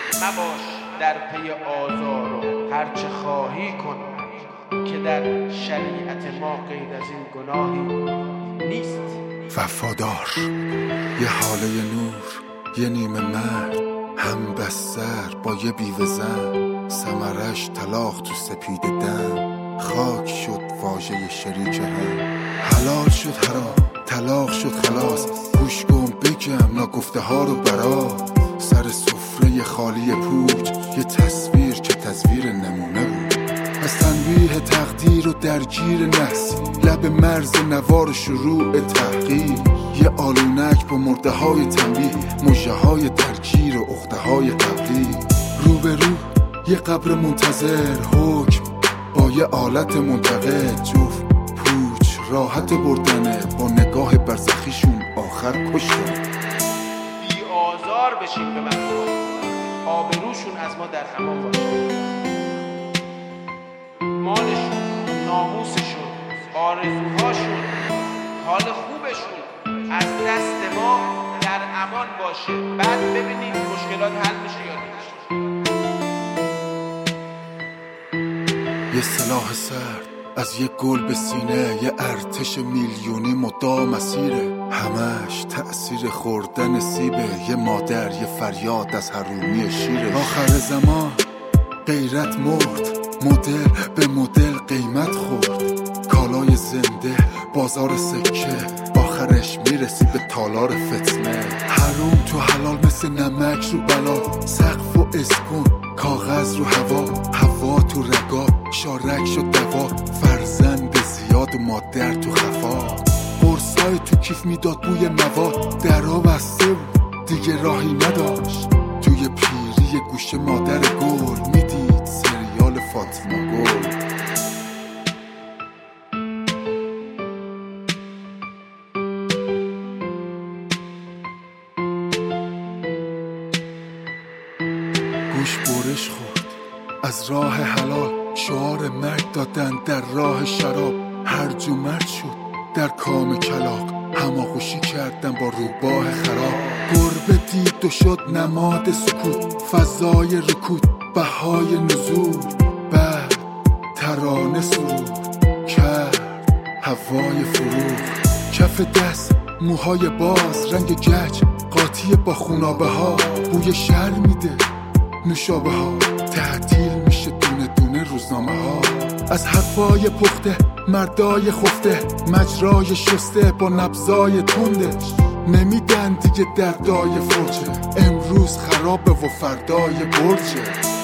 مباش در پی آزار و هرچه خواهی کن، که در شریعت ما غیر از این گناهی نیست. وفادار، یه حاله نور، یه نیمه مرد، هم بستر با یه بیوه زن، ثمرش طلاق تو سپید دم، خاک شد واژه شریک هم، حلال شد حرام، طلاق شد خلاص، گوش کن بگم ناگفته ها رو برات، سر سفره خالی پوچ، یه تصویر که تصویر نمونه بود، از تنبیه تقدیر و درگیر نحس، لب مرز نوار شروع تحقیر، یه آلونک با مرده های تنبیه، مژه های درگیر و عقده های قبلی، رو به رو یه قبر منتظر، حکم با یه آلت منتقد، جفت پوچ راحت بردنه، با نگاه برزخیشون آخر کشتن. بی آزار بشیم به مردم، آبروشون از ما در امان باشه، مالشون، ناموسشون، آرزوهاشون، حال خوبشون از دست ما در امان باشه، بعد ببینیم مشکلات حل میشه یا نمیشه. یه سلاح سرد از یه گل به سینه، یه ارتش میلیونی مدام مسیره، همش تأثیر خوردن سیبه، یه مادر یه فریاد از حرومی شیره، آخر زمان غیرت مرد، مدل به مدل قیمت خورد، کالای زنده بازار سکه، آخرش میرسی به تالار فتنه، حروم تو حلال مثل نمک رو بلا، سقف و اسکون کاغذ رو هوا، هوا تو رگا شارک شد دوا، فرزند زیاد و مادر تو خفا، قرصای تو کیف میداد بوی مواد، درا بسته بود دیگه راهی نداشت، توی پیری گوش مادر گل میدید سریال فاطمه گل. گوش برش خورد از راه حلال، شعار مرگ دادن در راه شراب، هرج و مرج شد در کام کلاغ، هماغوشی کردن با روباه خراب، گربه دید و شد نماد سکوت، فضای رکود بهای نزول، بعد ترانه سرود کرد هوای فروغ، کف دست موهای باز، رنگ گچ قاطی با خونابه ها، بوی شهر میده نوشابه ها، تعطیل میشه دونه دونه روزنامه ها، از حرفای پخته مردای خفته، مجرای شسته با نبضای تندش، نمیدن دیگه دردای فرجه، امروز خرابه و فردای برجه.